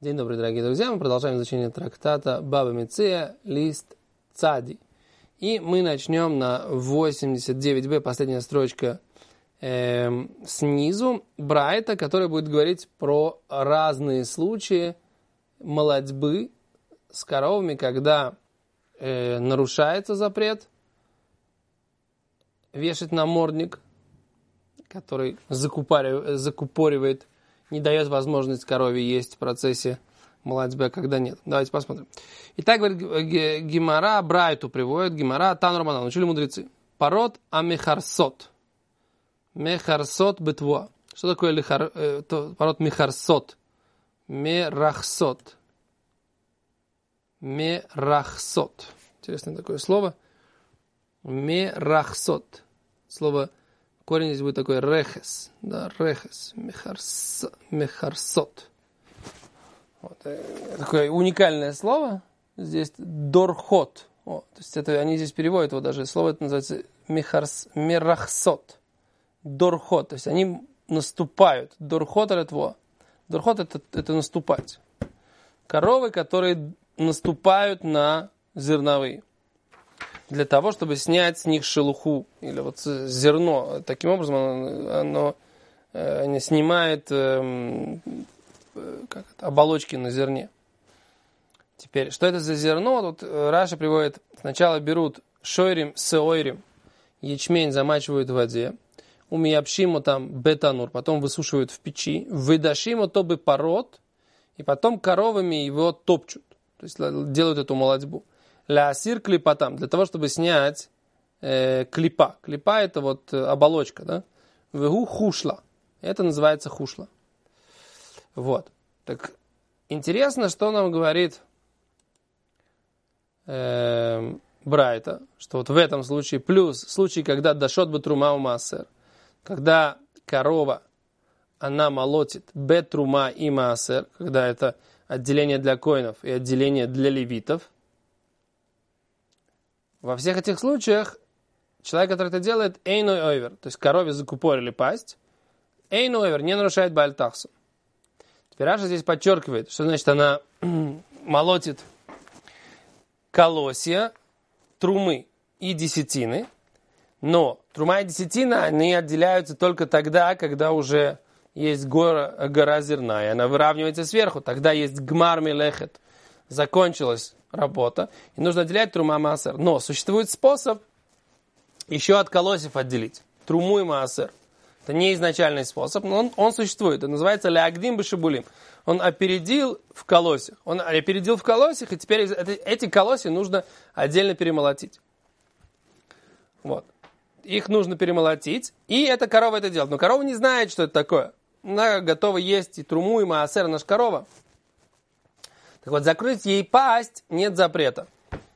День добрый, дорогие друзья. Мы продолжаем изучение трактата Баба Меция, лист Цади. И мы начнем на 89б, последняя строчка снизу, Брайта, который будет говорить про разные случаи молотьбы с коровами, когда нарушается запрет вешать намордник, который закупоривает, не дает возможность корове есть в процессе молотьбы, а когда нет. Давайте посмотрим. Итак, говорит Гемара, Брайту приводит, Гемара, Тан Романан, учили мудрецы. Парот амехарсот. Мехарсот бетвуа. Что такое парот мехарсот? Мерахсот. Мерахсот. Интересное такое слово. Мерахсот. Слово, корень здесь будет такой рехес. Да, рехес. Мехарсот. Вот. Такое уникальное слово. Здесь дорхот. То есть это, они здесь переводят его даже. Слово это называется мерахсот. Дорхот. То есть они наступают. Дорхот это Дорхот это наступать. Коровы, которые наступают на зерновые. Для того, чтобы снять с них шелуху. Или вот зерно. Таким образом оно снимает оболочки на зерне. Теперь, что это за зерно? Тут Раша приводит, сначала берут шойрим, сеойрим, ячмень замачивают в воде, умиябшиму там бетанур, потом высушивают в печи, выдашиму то бы пород, и потом коровами его топчут, то есть делают эту молотьбу. Лясир клипа там, для того, чтобы снять клипа. Клипа это вот оболочка, да? Вегу хушла. Это называется хушла. Вот. Так интересно, что нам говорит Брайта, что вот в этом случае, плюс случай, когда дашот бетрума у маасер, когда корова, она молотит бетрума и маасер, когда это отделение для коинов и отделение для левитов. Во всех этих случаях человек, который это делает, эйной ойвер, то есть корове закупорили пасть, эйной ойвер не нарушает баальтахсу. Теперь Раша здесь подчеркивает, что значит она молотит колосья, трумы и десятины, но трума и десятина, они отделяются только тогда, когда уже есть гора зерна, и она выравнивается сверху, тогда есть гмар мелехет, закончилась работа, и нужно отделять трума маасер. Но существует способ еще от колосьев отделить труму и маасер. Это не изначальный способ, но он существует. Это называется леагдим бешибулим. Он опередил в колосьях. И теперь эти колосья нужно отдельно перемолотить. Вот. Их нужно перемолотить, и эта корова это делает. Но корова не знает, что это такое. Она готова есть и труму, и маасер, наша корова. Так вот, закрыть ей пасть нет запрета.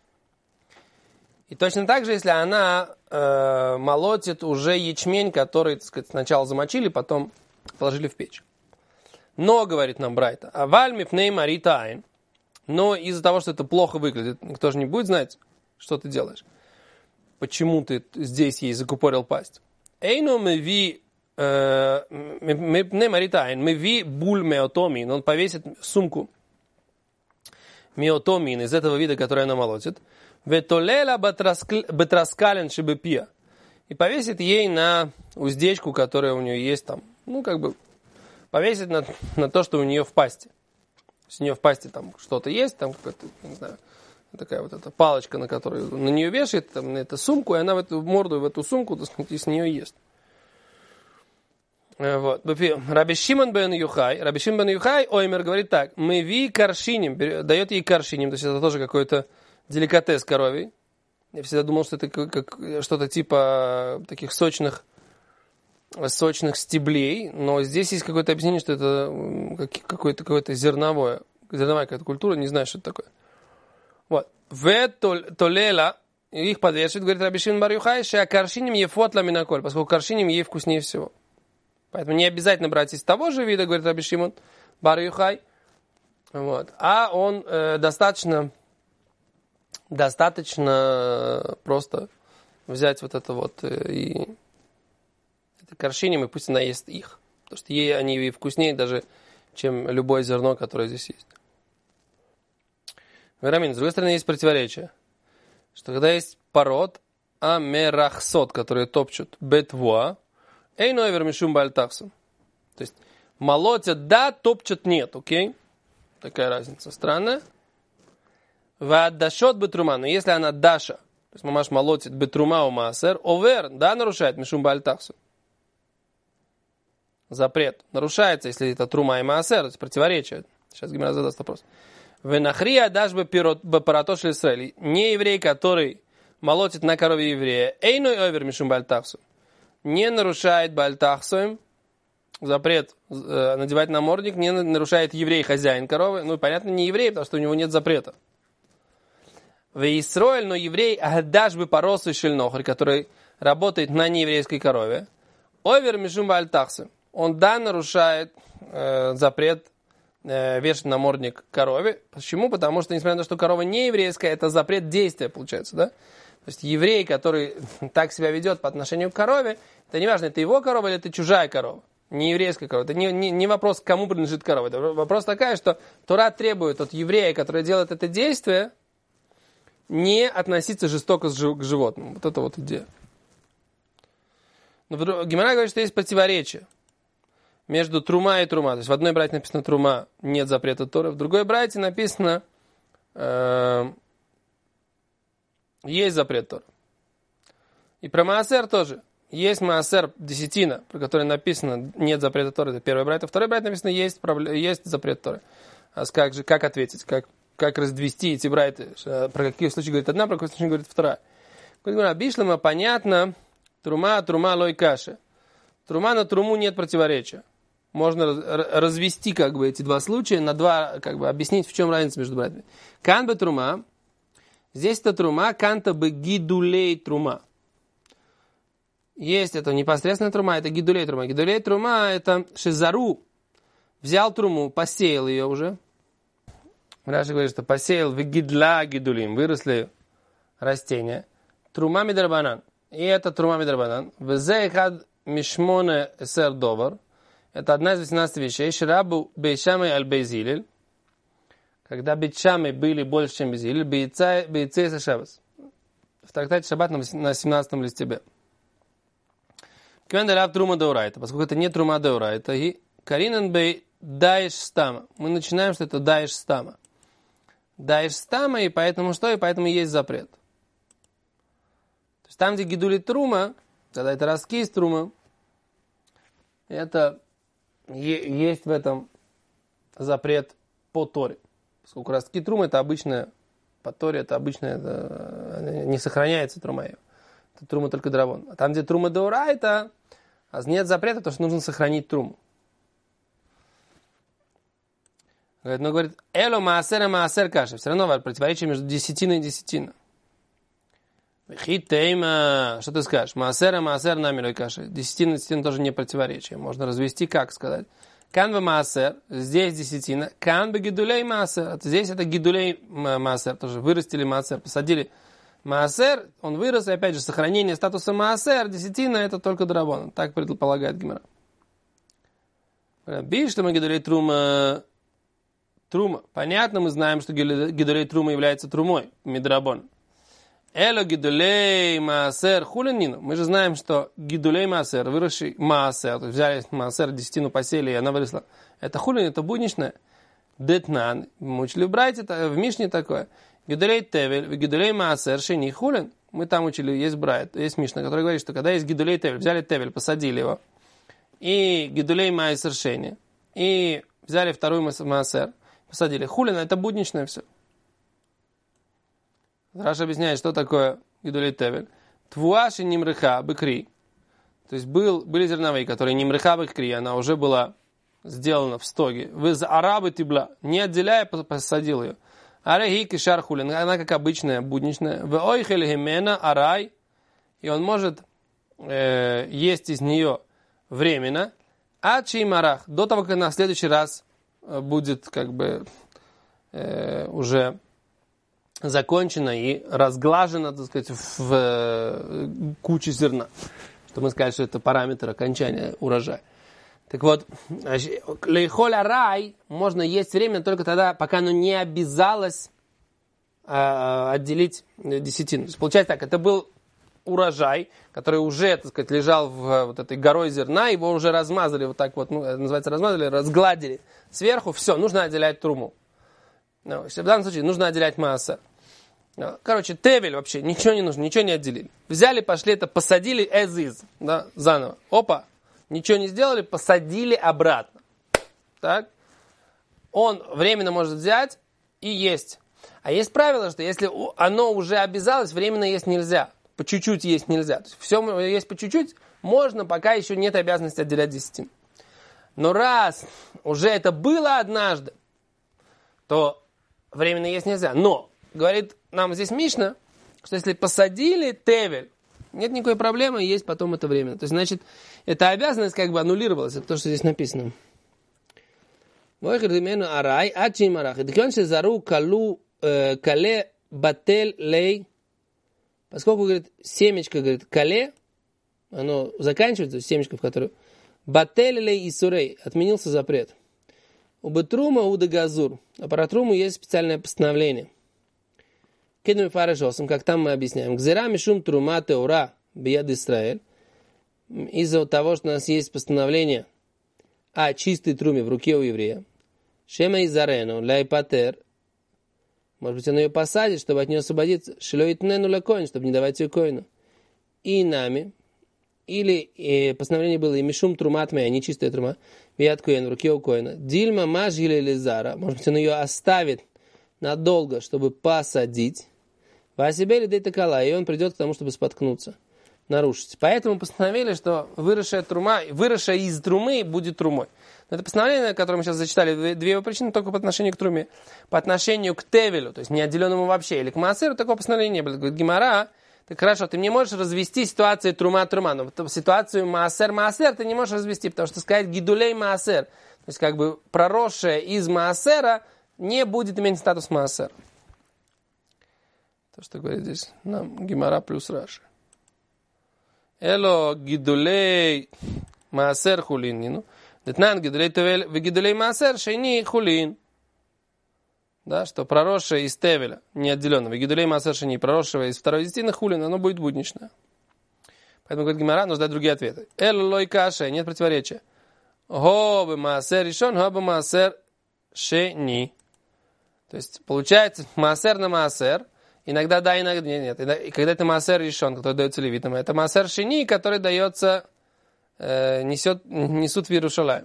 И точно так же, если она молотит уже ячмень, который, так сказать, сначала замочили, потом положили в печь. Но, говорит нам Брайта, аваль мипней марита айн, но из-за того, что это плохо выглядит, никто же не будет знать, что ты делаешь. Почему ты здесь ей закупорил пасть? Эйну меви мипней марита айн, меви буль меотомин, он повесит сумку меотомин из этого вида, который она молотит, ветолела бетраскален шибепия. И повесит ей на уздечку, которая у нее есть там, повесит на то, что у нее в пасти. Если у нее в пасти там что-то есть, там какая-то, не знаю, такая вот эта палочка, на которую на нее вешает, там, на эту сумку, и она в эту морду, в эту сумку, так сказать, с нее ест. Вот. Раби Шимон бен Юхай, Оймер говорит так, мы ви каршиним, дает ей каршиним, то есть это тоже какой-то деликатес коровий. Я всегда думал, что это как что-то типа таких сочных стеблей, но здесь есть какое-то объяснение, что это какое-то зерновая какая-то культура, не знаю, что это такое. Вот. В толела, их подвешивает, говорит Раби Шимон бар Юхай, ша каршиним ефот ламинаколь, поскольку каршиним ей вкуснее всего. Поэтому не обязательно брать из того же вида, говорит Раби Шимон бар Юхай. Вот. А он достаточно просто взять вот это вот и это каршиним, и пусть она ест их. Потому что ей они вкуснее даже, чем любое зерно, которое здесь есть. Верамин, с другой стороны, есть противоречие. Что когда есть пород амерахсот, которые топчут бетвуа, эйно эвер мишум бальтахсу. То есть молотят да, топчут нет, окей? Такая разница странная. Ваддашот бетрума, но если она даша, то есть мамаш молотит бетрума у маасер, овер, да, нарушает мишум бальтахсу. Запрет нарушается, если это трума и маасер, то есть противоречие. Сейчас Гемара задаст вопрос. Венахрия дашь бы паратош Исраэль. Не еврей, который молотит на корове еврея. Эйной овер мишум бальтахсу. Не нарушает бальтахсу. Запрет надевать намордник не нарушает еврей, хозяин коровы. Ну, понятно, не еврей, потому что у него нет запрета. Веисроэль, но еврей дашь бы паросу шельнохр, который работает на нееврейской корове. Овер мишум бальтахсу. Он да нарушает запрет вешать намордник корове. Почему? Потому что, несмотря на то, что корова не еврейская, это запрет действия, получается, да? То есть еврей, который так себя ведет по отношению к корове, это не важно, это его корова или это чужая корова, не еврейская корова. Это не вопрос, кому принадлежит корова. Это вопрос такой, что Тора требует от еврея, который делает это действие, не относиться жестоко к животному. Вот это вот идея. Но Гемара говорит, что есть противоречие между трума и трума. То есть в одной брайте написано трума, нет запрета Торы. В другой брайте написано есть запрет Торы. И про маасер тоже. Есть маасер десятина, про который написано нет запрета Торы. Это первая брайта. Второй брайт написано есть запрет Торы. А как ответить? Как раздвести эти брайты? Про какие случаи говорит одна, про какие случаи говорит вторая. Говорит, Бишлама, понятно, трума лой каши. Трума на труму нет противоречия. Можно развести как бы эти два случая на два, как бы объяснить, в чем разница между братьями. Кан бы трума. Здесь это трума, канта бы гидулей трума. Есть это непосредственно трума, это гидулей трума. Гидулей трума это шизару. Взял труму, посеял ее уже. Раши говорит, что посеял в гидла гидулим. Выросли растения. Трума мидрабанан. И это трума мидрабанан. Везехад мишмоне эсер довар. Это одна из 18 вещей. Ширабу бейшамы аль-бейзилель. Когда бейшамы были больше, чем бейзилель. Бейцей шабас. В трактате Шаббат на 17 листе Б. Квенделав трума деурайта. Поскольку это не трума деурайта. И каринан бей даиш стама. Мы начинаем, что это даиш стама. Даиш стама, и поэтому что? И поэтому есть запрет. То есть там, где гидули трума, когда это раскис трума, это есть в этом запрет по Торе. Поскольку ростки трумы это обычная, по Торе это обычная, не сохраняется трума ее. Это трума только дравон. А там, где трума деурайта, нет запрета, потому что нужно сохранить труму. Но говорит, эло маасер каша. Все равно противоречие между десятиной и десятиной. Хитейма, что ты скажешь? Маасер намилой каши. Десятина тоже не противоречие. Можно развести, как сказать. Канва маасер, здесь десятина. Канва гидулей маасер. Здесь это гидулей маасер. Тоже вырастили маасер, посадили маасер. Он вырос, и опять же, сохранение статуса маасер. Десятина это только драбон. Так предполагает Гемара. Бишлема мы гидулей трума. Трума. Понятно, мы знаем, что гидулей трума является трумой. Мидрабон. Эло гидулей маасер хулинину. Мы же знаем, что гидулей маасер, выросший маасер, то есть взяли маасер, десятину посели, и она выросла. Это хулин, это будничное. Детнан. Мы учили в Брайте, в Мишне такое. Гидулей тевель, гидулей маасер, шени хулин. Мы там учили, есть Брайт, есть Мишна, который говорит, что когда есть гидулей тевель, взяли тевель, посадили его, и гидулей маасер шени, и взяли второй маасер, посадили. Хулин, это будничное все. Раша объясняет, что такое гидулей тевель. Твуаши нимрыха быкри. То есть были зерновые, которые нимрыха быкри, она уже была сделана в стоге. Вы за арабы тибла, не отделяя, посадил ее. Арехи кишар хулин, она как обычная, будничная. В ойхель химена арай, и он может есть из нее временно. А чимарах, до того, как на следующий раз будет как бы уже закончено и разглажено, так сказать, в куче зерна. Что мы сказали, что это параметр окончания урожая. Так вот, лейхоль арай можно есть временно только тогда, пока оно не обязалось отделить десятину. То есть, получается так, это был урожай, который уже, так сказать, лежал в вот этой горой зерна, его уже размазали вот так вот, называется размазали, разгладили сверху, все, нужно отделять труму. В данном случае нужно отделять маасер. Короче, тевель вообще, ничего не нужно, ничего не отделили. Взяли, пошли это, посадили as is, да, заново. Опа, ничего не сделали, посадили обратно. Так. Он временно может взять и есть. А есть правило, что если оно уже обязалось, временно есть нельзя. По чуть-чуть есть нельзя. То есть все есть по чуть-чуть, можно, пока еще нет обязанности отделять десятину. Но раз уже это было однажды, то временно есть нельзя. Но, говорит нам здесь Мишна, что если посадили тевель, нет никакой проблемы, есть потом это временно. То есть, значит, эта обязанность как бы аннулировалась. Это то, что здесь написано. Поскольку, говорит, семечко, говорит, кале, оно заканчивается, семечко, в которое батель лей и сурей, отменился запрет. У бетрума, у дегазур. А про труму есть специальное постановление. Кедми фарешосом, как там мы объясняем. Гзера мишум трума теура бияд Исраэль. Из-за того, что у нас есть постановление о чистой труме в руке у еврея. Шема изарену лайпатер. Может быть, он ее посадит, чтобы от нее освободиться. Шлоитнену лекоин, чтобы не давать ее коину. И нами. Или постановление было и мишум трумат мея, нечистая трума. Бияд коин в руке у коина. Дильма мажгиле лизара. Может быть, он ее оставит надолго, чтобы посадить. Васибели дейтакала, и он придет к тому, чтобы споткнуться, нарушить. Поэтому постановили, что выросшая из трумы будет трумой. Но это постановление, которое мы сейчас зачитали, две его причины только по отношению к труме. По отношению к тевелю, то есть неотделенному вообще, или к маасеру, такого постановления не было. Говорит Гемара, так хорошо, ты не можешь развести ситуацию трума-трума, но ситуацию маасер-маасер ты не можешь развести, потому что сказать гидулей маасер, то есть как бы проросшее из маасера, не будет иметь статус маасер. То, что говорит здесь нам Гемара плюс Раши. Эло гидулей маасер хулин. Ну, детнан гидулей тевель в гидулей маасер шейни хулин. Да, что проросшее из тевеля, неотделенного, гидулей маасер шейни, проросшего из второй десятины хулин, оно будет будничное. Поэтому, говорит Гемара, нужно дать другие ответы. Эло лой каша, нет противоречия. Хо маасер решен, хо маасер шейни. То есть, получается, маасер на маасер, иногда да, иногда нет. И когда это маасер решен, который дается левитам, это маасер шини, который дается, несут в Иерушалаим.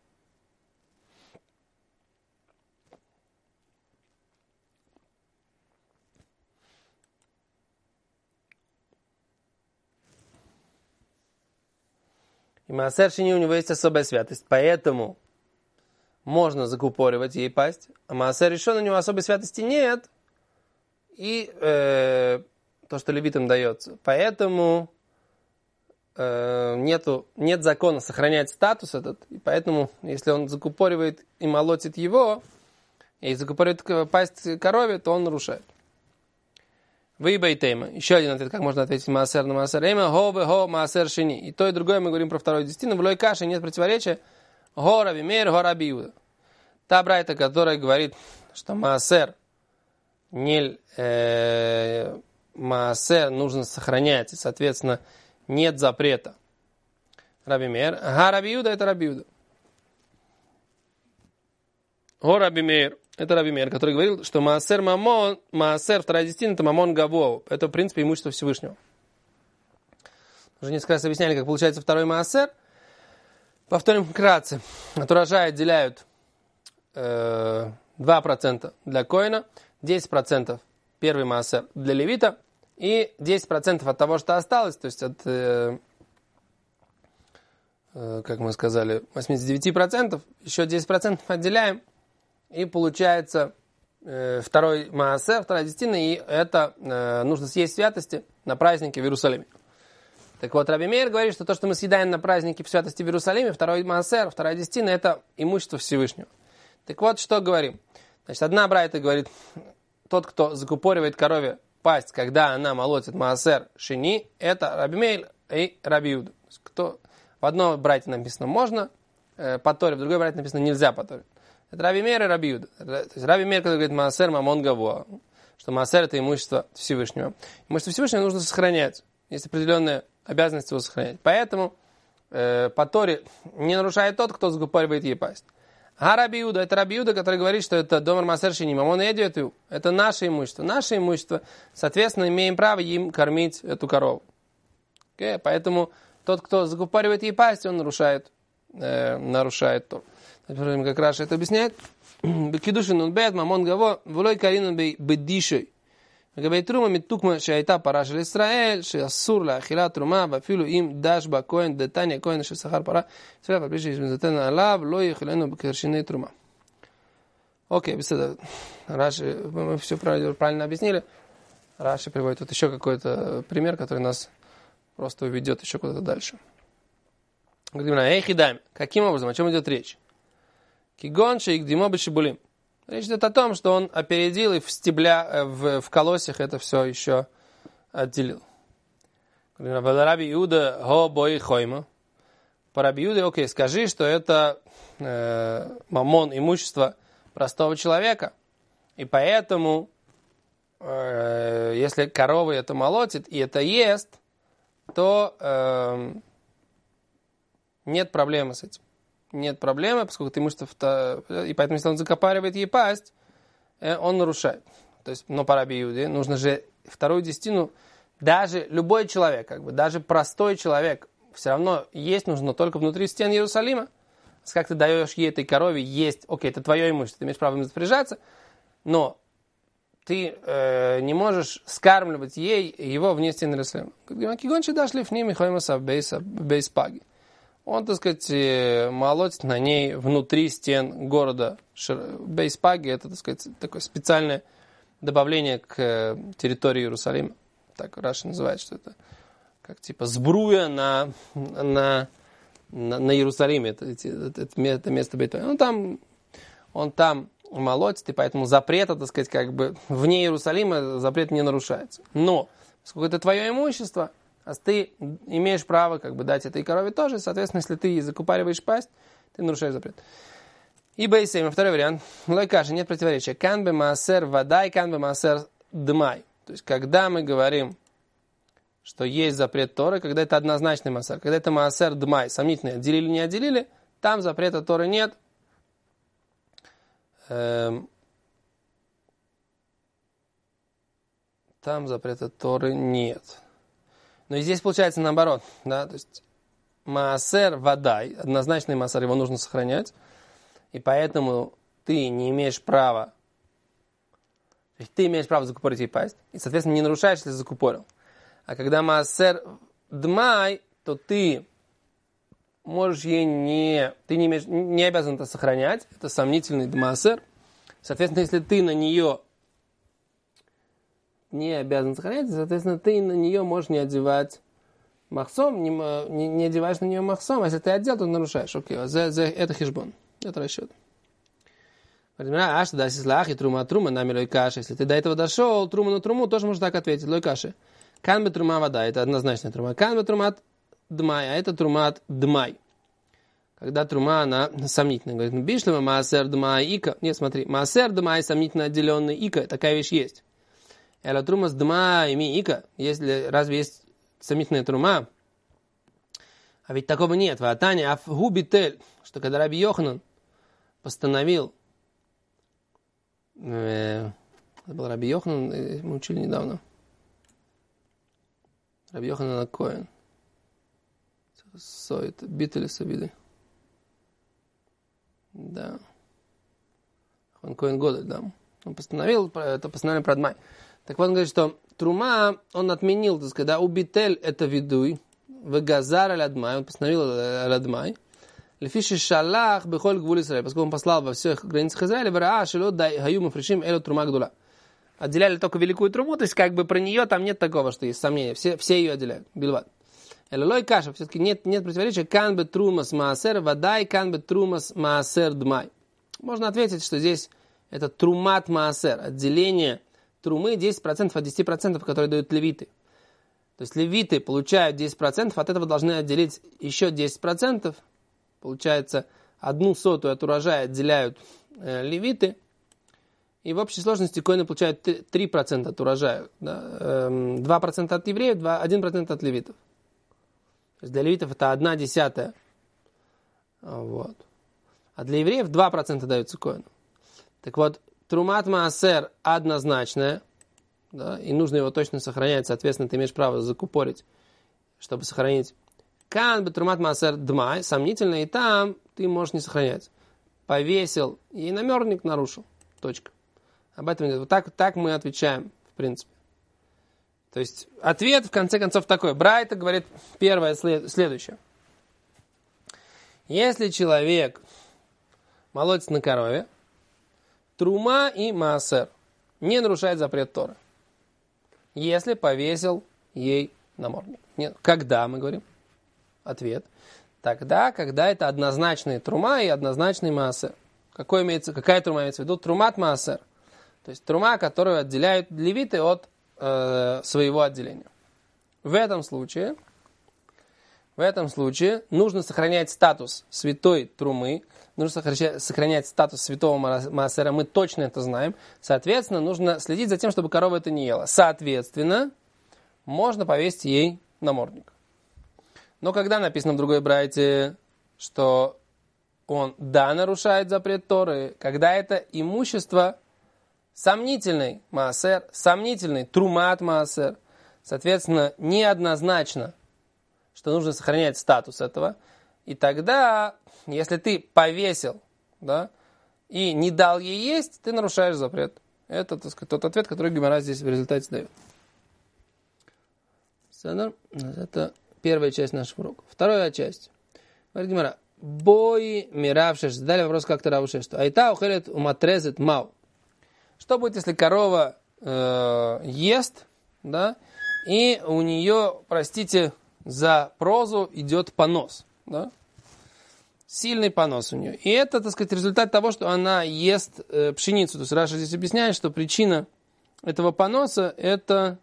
И маасер шини у него есть особая святость, поэтому можно закупоривать ей пасть, а маасер решен у него особой святости нет. И то, что левитам дается. Поэтому нет закона сохранять статус этот. И поэтому, если он закупоривает и молотит его, и закупоривает пасть корове, то он нарушает. Выебайтейма. Еще один ответ, как можно ответить маасер на маасер. Эйма хо маасер шини. И то, и другое мы говорим про вторую десятину. В лой каше нет противоречия. Го раби мейр, го раби Иуда. Та брайта, которая говорит, что маасер маасер нужно сохранять, и, соответственно, нет запрета. Раби Мейр. Ага, Раби Иуда, это Раби Иуда. Го Раби Мейр, это Раби Мейр, который говорил, что маасер мамон, маасер, вторая десятина, это мамон гавоу. Это, в принципе, имущество Всевышнего. Уже несколько раз объясняли, как получается второй маасер. Повторим вкратце. От урожая отделяют 2% для коина, 10% первый маасер для левита и 10% от того, что осталось, то есть от, как мы сказали, 89%, еще 10% отделяем, и получается второй маасер, вторая десятина, и это нужно съесть святости на празднике в Иерусалиме. Так вот, Раби Мейр говорит, что то, что мы съедаем на празднике в святости в Иерусалиме, второй маасер, вторая десятина, это имущество Всевышнего. Так вот, что говорим. Значит, одна брайта говорит, тот, кто закупоривает корове пасть, когда она молотит маасер шини, это Раби Мейр и Раби Иуда. Кто в одной брайте написано можно по Торе, в другой брайте написано нельзя по Торе. Это Раби Мейр и Раби Иуда. То есть Раби Мейр, который говорит маасер мамон гавоа. что маасер это имущество Всевышнего. Имущество Всевышнего нужно сохранять. Есть определенная обязанность его сохранять. Поэтому по Торе не нарушает тот, кто закупоривает ей пасть. А Раби Иуда, это Раби Иуда, который говорит, что это домар маасер шени мамон эдиоту. Это наше имущество. Наше имущество, соответственно, имеем право им кормить эту корову. Okay? Поэтому тот, кто закупоривает ей пасть, он нарушает Тору. Как Раши это объясняет. Бекидушин он бед, мамон гаво, влой каринун бедишой. לגבי תרומה מתוקמה שהייתה פרה של ישראל, שאסור לאכילת תרומה, ואפילו אם דש בה כהן דתניא כהן ששכר פרה, ישראל על פי שנתן עליו, לא יאכילנו בקרשיני תרוма. Окей, беседа. Раши, мы все правильно объяснили. Раши приводит вот еще какой-то пример, который нас просто уведет еще куда-то дальше. Каким образом? О чем идет речь? Кигон шейкдимо бешибулим. Речь идет о том, что он опередил и в колосьях это все еще отделил. Раби Иуда го бой хойма. По Раби Иуде, окей, скажи, что это мамон, имущество простого человека. И поэтому, если корова это молотит и это ест, то нет проблемы с этим. Нет проблемы, поскольку это имущество, и поэтому, если он закопаривает ей пасть, он нарушает. То есть, но по Раби Иуде нужно же вторую десятину, даже любой человек, даже простой человек, все равно есть нужно только внутри стен Иерусалима. Как ты даешь ей этой корове есть, окей, это твое имущество, ты имеешь право им распоряжаться, но ты не можешь скармливать ей его вне стен Иерусалима. Кигончи дошли в ним и хоймаса бейспаги. Он, так сказать, молотит на ней внутри стен города. Бейспаги – это, так сказать, такое специальное добавление к территории Иерусалима. Так Раши называет, что это как типа сбруя на Иерусалиме. Это место Бейт-Микдаш. Он там молотит, и поэтому запрета, так сказать, как бы вне Иерусалима запрет не нарушается. Но, поскольку это твое имущество, а ты имеешь право как бы дать этой корове тоже. Соответственно, если ты закупориваешь пасть, ты нарушаешь запрет. И бейсейм, второй вариант. Лойкаши, нет противоречия. Канбе маасер вадай, канбе маасер дмай. То есть, когда мы говорим, что есть запрет Торы, когда это однозначный маасер, когда это маасер дмай, сомнительный, отделили, не отделили, там запрета Торы нет. Там запрета Торы нет. Но и здесь получается наоборот, да, то есть маасер вадай, однозначный маасер, его нужно сохранять, и поэтому ты не имеешь права, то есть ты имеешь право закупорить ей пасть, и, соответственно, не нарушаешь, если закупорил. А когда маасер дмай, то ты можешь ей ты не обязан это сохранять, это сомнительный маасер. Соответственно, если ты на нее не обязан сохранять, соответственно, ты на нее можешь не одевать махсом, не одеваешь на нее махсом, а если ты одел, то нарушаешь. Окей, это хешбон, это расчет. Если ты до этого дошел, трума на труму, тоже можно так ответить. Лойкаши. Канбе трума вода, это однозначная трума. Канбе трумат дмай, а это трумат дмай. Когда трума, она сомнительная. Говорит, бишлема маасер дмай ика. Нет, смотри, маасер дмай сомнительно отделенный ика, такая вещь есть. Эла трума с дма ими ика. Разве есть сомнительная трума? А ведь такого нет. Ватаня афгубитель, что когда Раби Йоханан постановил, это был Раби Йоханан, мы учили недавно. Раби Йоханан Коэн. Соит, битель сабиды. Да. Он Коэн Годель, да. Он постановил, это постановление про Дмай. Так вот, он говорит, что трума, он отменил, так сказать, да, убитель это видуй, вегазар аль-адмай, он постановил аль-адмай, лефиши шалах бехоль гвуль Исраэль, поскольку он послал во всех границах Израиля, вараа шелот дай хаю мафришим элю трума гдула. Отделяли только великую труму, то есть как бы про нее там нет такого, что есть сомнения, все ее отделяют, билват. Эллой каша, все-таки нет противоречия, канбе трумас маасер, вадай канбе трумас маасер дмай. Можно ответить, что здесь это трумат маасер, отделение трумы 10% от 10%, которые дают левиты. То есть левиты получают 10%, от этого должны отделить еще 10%. Получается, 1/100 от урожая отделяют левиты. и в общей сложности коины получают 3% от урожая. Да? 2% от евреев, 1% от левитов. То есть для левитов это 1/10. Вот. А для евреев 2% даются коину. Так вот, трумат маасер однозначная, да, и нужно его точно сохранять, соответственно, ты имеешь право закупорить, чтобы сохранить. Кан бы трумат маасер дмай, сомнительно, и там ты можешь не сохранять. Повесил, и намердник нарушил. Точка. Об этом идет. Вот так мы отвечаем, в принципе. То есть, ответ, в конце концов, такой. Брайта говорит первое, следующее. Если человек молотится на корове, трума и маасер не нарушает запрет Торы. Если повесил ей намордник. Нет. Когда, мы говорим? Ответ. Тогда, когда это однозначный трума и однозначный маасер. Какая трума имеется в виду? Трумат маасер. То есть трума, которую отделяют левиты от своего отделения. В этом случае нужно сохранять статус святой трумы, нужно сохранять статус святого маасера, мы точно это знаем. Соответственно, нужно следить за тем, чтобы корова это не ела. Соответственно, можно повесить ей намордник. Но когда написано в другой брайте, что он нарушает запрет Торы, когда это имущество сомнительный маасер, сомнительный трумат маасер, соответственно, неоднозначно, что нужно сохранять статус этого. И тогда, если ты повесил, да, и не дал ей есть, ты нарушаешь запрет. Это, так сказать, тот ответ, который Гемара здесь в результате дает. Это первая часть нашего урока. Вторая часть. Говорит Гемара. Бой миравшеш. Задали вопрос как-то Равушеш. Айта ухелет уматрезет мау. Что будет, если корова ест, да, и у нее, простите, за прозу идет понос, да? Сильный понос у нее. И это, так сказать, результат того, что она ест пшеницу. То есть Раша здесь объясняет, что причина этого поноса это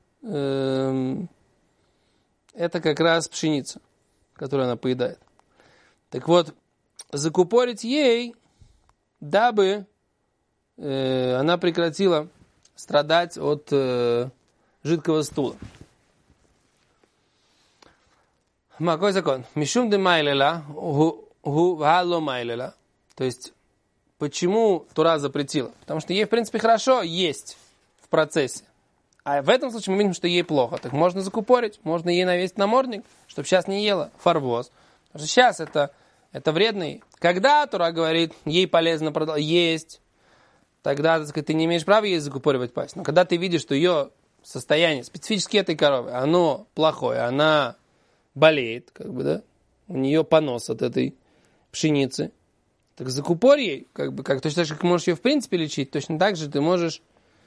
как раз пшеница, которую она поедает. Так вот, закупорить ей, дабы она прекратила страдать от жидкого стула. Какой закон? Мишум де майлела, гу вало майлела. То есть, почему Тора запретила? Потому что ей, в принципе, хорошо есть в процессе. А в этом случае мы видим, что ей плохо. Так можно закупорить, можно ей навесить намордник, чтобы сейчас не ела фарвоз. Потому что сейчас это вредно. Когда Тора говорит, ей полезно есть, тогда, так сказать, ты не имеешь права ей закупоривать пасть. Но когда ты видишь, что ее состояние, специфически этой коровы, оно плохое, она болеет, как бы, да, у нее понос от этой пшеницы, так закупорь ей, как бы, точно так же, как можешь ее в принципе лечить, точно так же ты можешь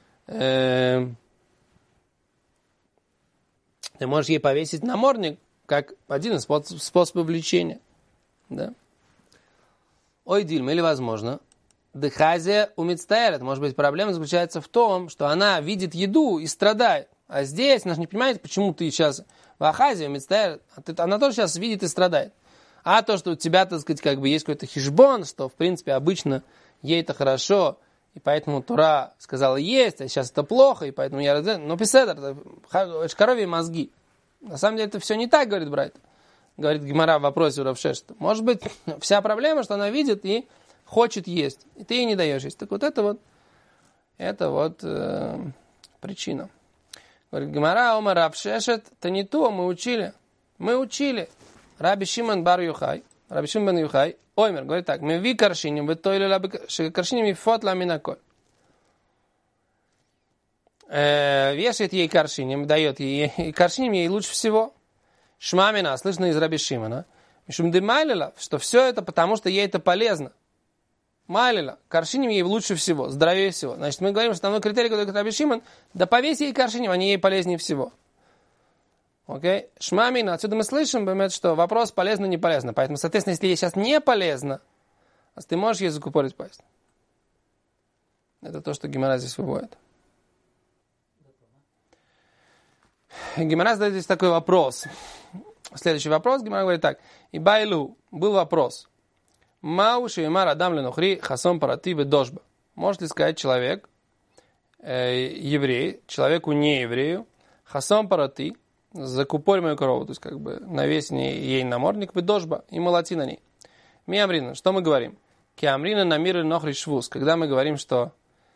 ей повесить намордник, как один из способов лечения. Да? Ой, Дильма, или возможно, дыхазия умицтаэрет. Может быть, проблема заключается в том, что она видит еду и страдает. А здесь, она же не понимает, почему ты сейчас в Ахазе умицтаэрет. Она тоже сейчас видит и страдает. А то, что у тебя, так сказать, как бы есть какой-то хишбон, что, в принципе, обычно ей это хорошо, и поэтому Тора сказала есть, а сейчас это плохо, и поэтому я... Ну, писедер, это коровьи мозги. На самом деле, это все не так, говорит Брайт. Говорит Гемара в вопросе у Равшешта. Может быть, вся проблема, что она видит и хочет есть, и ты ей не даешь есть. Так вот это вот причина. Говорит Гемара, ома Равшешет, это не то, мы учили. Раби Шимон бар Юхай, Раби Шимон бен Юхай, оймер, говорит так, мы ви каршиним, вы то или каршиним и фот ламинаколь. Вешает ей каршиним, дает ей, и каршиним ей лучше всего. Шмамина, слышно из Раби Шимона, Мишум де майлила, что все это потому, что ей это полезно. Майлила, каршиним ей лучше всего, здоровее всего. Значит, мы говорим, что основной критерий, который говорит Раби Шимон, да повесь ей каршиним, они ей полезнее всего. Окей? Шмамина, отсюда мы слышим, что вопрос полезно, не полезно. Поэтому, соответственно, если ей сейчас не полезно, ты можешь ей закупорить пасть. Это то, что Гемара здесь выводит. Гемара задает здесь такой вопрос. Следующий вопрос, Гемара говорит так. И байлу, был вопрос. Мауши и мар адам ленухри хасом парати дожба. Может ли сказать человек, еврей, человеку не еврею, хасам параты, закупорь мою корову, то есть как бы навесь ей намордник, выдожба и молоти на ней. Миамрина, что мы говорим? Киамрина намиры нохри швуз, когда мы говорим, что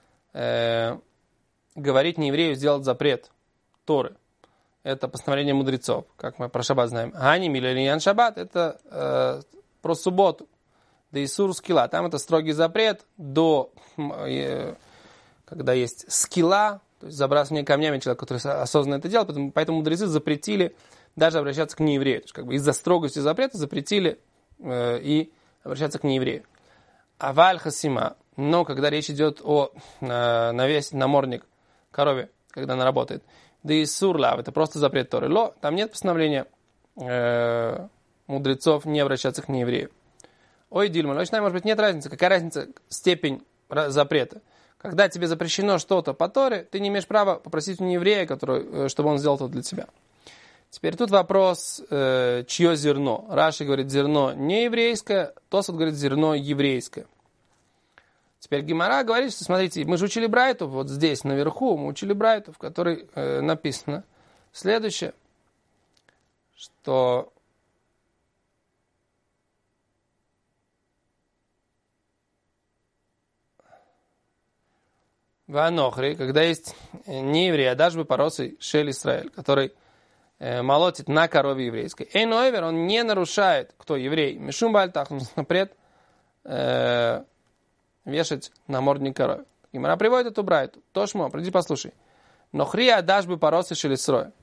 говорить не еврею сделать запрет Торы. Это постановление мудрецов, как мы про шаббат знаем. Гани милелиян шаббат, это про субботу. Да Исур скилла, там это строгий запрет до, когда есть скилла, то есть забрасывание камнями человека, который осознанно это делал, поэтому мудрецы запретили даже обращаться к нееврею. То есть как бы из-за строгости запрета запретили и обращаться к нееврею. Аваль хасима, но когда речь идет о навесе намордник корове, когда она работает, да и сурлав, это просто запрет Торы. Ло, там нет постановления мудрецов не обращаться к нееврею. Ой, Дильма, может быть, нет разницы. Какая разница степень запрета? Когда тебе запрещено что-то по Торе, ты не имеешь права попросить у нееврея, чтобы он сделал это для тебя. Теперь тут вопрос, чье зерно. Раши говорит, зерно не еврейское, Тосфот говорит, зерно еврейское. Теперь Гемара говорит, что, смотрите, мы же учили Брайту, вот здесь, наверху, мы учили Брайту, в которой написано следующее, что в Анохре, когда есть не еврей, а даже бы поросый Шель Исраэль, который молотит на корове еврейской. Эйноэвер, он не нарушает, кто еврей, Мишум Бальтах, он запрет вешать намордник корове. Гемара приводит эту Брайту. Тошмо, приди послушай. Нохрия дашь бы поросый Шель Исраэль.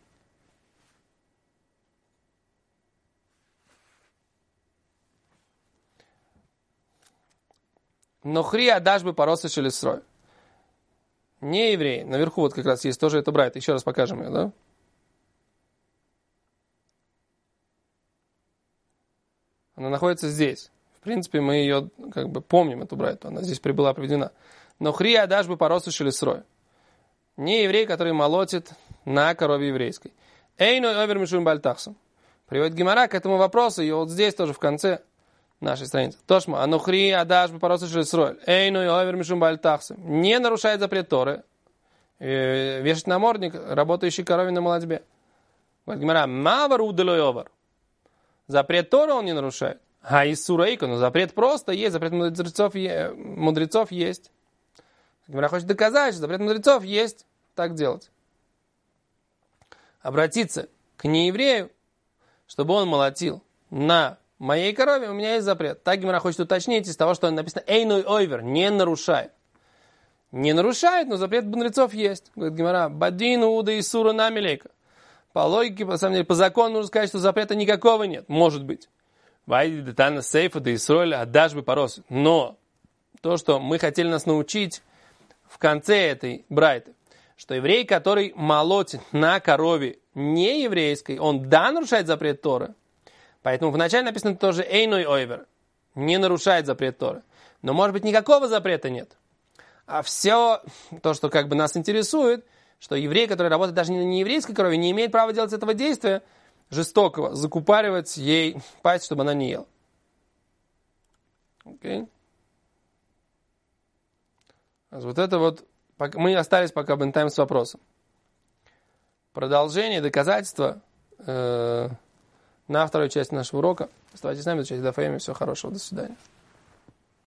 Нохрия дашь бы поросый Шель Исраэль. Не еврей. Наверху вот как раз есть тоже это Брайта. Еще раз покажем ее, да? Она находится здесь. В принципе, мы ее как бы помним, эту Брайту. Она здесь была приведена. Но хрия дашь бы поросу шелесрой. Не еврей, который молотит на корове еврейской. Эйной овер мишум бальтахсом. Приводит Гемара к этому вопросу. И вот здесь тоже в конце нашей страницы. Тошма, анухри адаш бы поросу шелесрой. Эйной овер мишум бальтахсом. Не нарушает запрет Торы. Вешать намордник, работающий корове на молодьбе. Говорит Гемара, мавар уделой овер. Запрет Тора он не нарушает. А из сурейка, но запрет просто есть, запрет мудрецов есть. Гемара хочет доказать, что запрет мудрецов есть так делать. Обратиться к нееврею, чтобы он молотил на моей корове, у меня есть запрет. Так Гемара хочет уточнить из того, что написано «Эйной ойвер» не нарушает. Не нарушает, но запрет мудрецов есть. Говорит Гемара «Бадину уда и сура намилейка». По логике, по самом деле, по закону нужно сказать, что запрета никакого нет. Может быть. Вайди детально сейфа да Исроэль, а даже бы порос. Но то, что мы хотели нас научить в конце этой брайты, что еврей, который молотит на корове не еврейской, он да нарушает запрет Торы. Поэтому вначале написано тоже «Эйной ойвер». Не нарушает запрет Торы. Но, может быть, никакого запрета нет. А все то, что как бы нас интересует, что еврей, который работает даже не на нееврейской корове, не имеет права делать этого действия жестокого, закупоривать ей пасть, чтобы она не ела. Окей? Вот это вот, мы остались пока бентайм с вопросом. Продолжение, доказательства на второй части нашего урока. Оставайтесь с нами, изучайте Даф Йоми. Всего хорошего, до свидания.